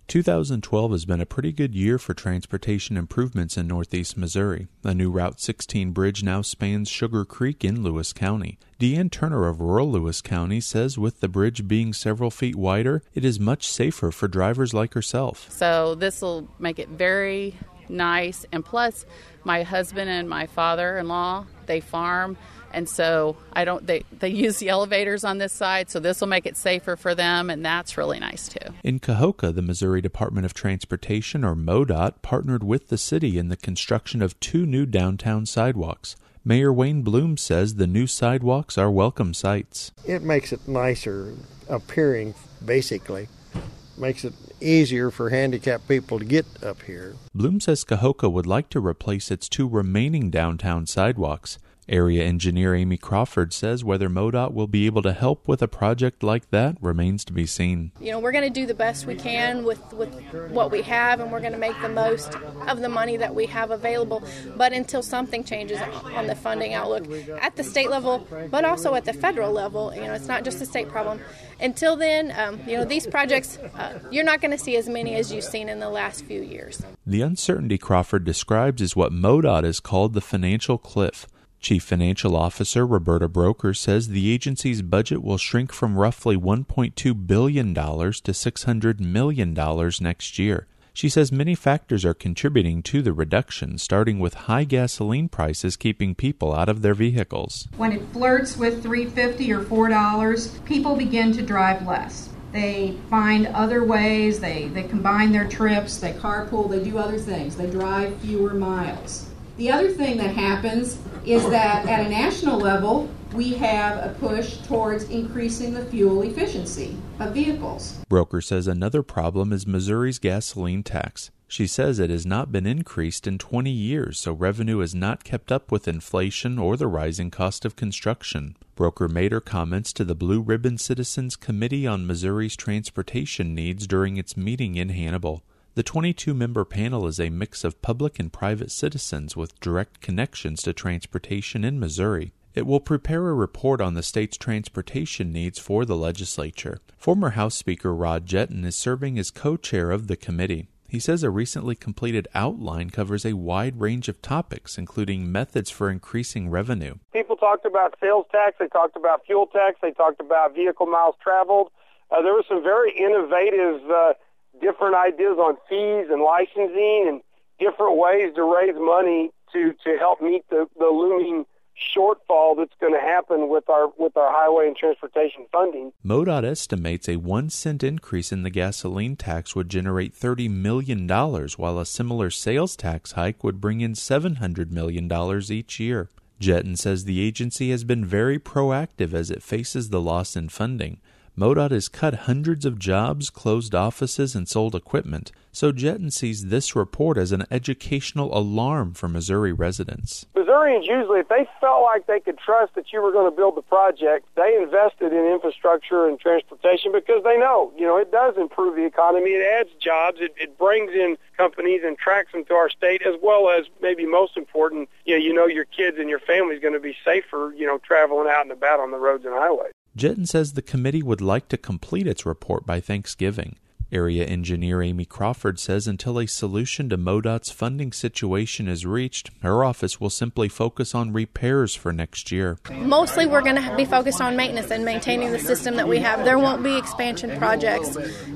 2012 has been a pretty good year for transportation improvements in northeast Missouri. A new Route 16 bridge now spans Sugar Creek in Lewis County. Deanne Turner of rural Lewis County says with the bridge being several feet wider, it is much safer for drivers like herself. So this will make it very nice, and plus my husband and my father-in-law, they farm, and so they use the elevators on this side, so this will make it safer for them, and that's really nice too. In Cahokia, the Missouri Department of Transportation, or MoDOT, partnered with the city in the construction of 2 new downtown sidewalks. Mayor Wayne Bloom says the new sidewalks are welcome sights. It makes it nicer appearing, basically. Makes it easier for handicapped people to get up here. Bloom says Cahokia would like to replace its 2 remaining downtown sidewalks. Area engineer Amy Crawford says whether MoDOT will be able to help with a project like that remains to be seen. We're going to do the best we can with what we have, and we're going to make the most of the money that we have available. But until something changes on the funding outlook at the state level, but also at the federal level, it's not just a state problem. Until then, these projects, you're not going to see as many as you've seen in the last few years. The uncertainty Crawford describes is what MoDOT has called the financial cliff. Chief Financial Officer Roberta Broker says the agency's budget will shrink from roughly $1.2 billion to $600 million next year. She says many factors are contributing to the reduction, starting with high gasoline prices keeping people out of their vehicles. When it flirts with $3.50 or $4, people begin to drive less. They find other ways, they combine their trips, they carpool, they do other things, they drive fewer miles. The other thing that happens is that at a national level, we have a push towards increasing the fuel efficiency of vehicles. Broker says another problem is Missouri's gasoline tax. She says it has not been increased in 20 years, so revenue has not kept up with inflation or the rising cost of construction. Broker made her comments to the Blue Ribbon Citizens Committee on Missouri's transportation needs during its meeting in Hannibal. The 22-member panel is a mix of public and private citizens with direct connections to transportation in Missouri. It will prepare a report on the state's transportation needs for the legislature. Former House Speaker Rod Jetton is serving as co-chair of the committee. He says a recently completed outline covers a wide range of topics, including methods for increasing revenue. People talked about sales tax, they talked about fuel tax, they talked about vehicle miles traveled. There were some very innovative different ideas on fees and licensing and different ways to raise money to help meet the looming shortfall that's going to happen with our highway and transportation funding. MoDOT estimates a 1-cent increase in the gasoline tax would generate $30 million, while a similar sales tax hike would bring in $700 million each year. Jetton says the agency has been very proactive as it faces the loss in funding. MoDOT has cut hundreds of jobs, closed offices, and sold equipment, so Jetton sees this report as an educational alarm for Missouri residents. Missourians usually, if they felt like they could trust that you were going to build the project, they invested in infrastructure and transportation because they know, it does improve the economy, it adds jobs, it brings in companies and attracts them to our state, as well as, maybe most important, your kids and your family is going to be safer, traveling out and about on the roads and highways. Jetton says the committee would like to complete its report by Thanksgiving. Area engineer Amy Crawford says until a solution to MoDOT's funding situation is reached, her office will simply focus on repairs for next year. Mostly we're going to be focused on maintenance and maintaining the system that we have. There won't be expansion projects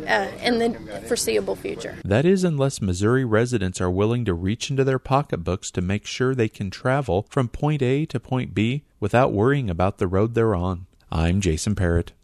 in the foreseeable future. That is unless Missouri residents are willing to reach into their pocketbooks to make sure they can travel from point A to point B without worrying about the road they're on. I'm Jason Parrott.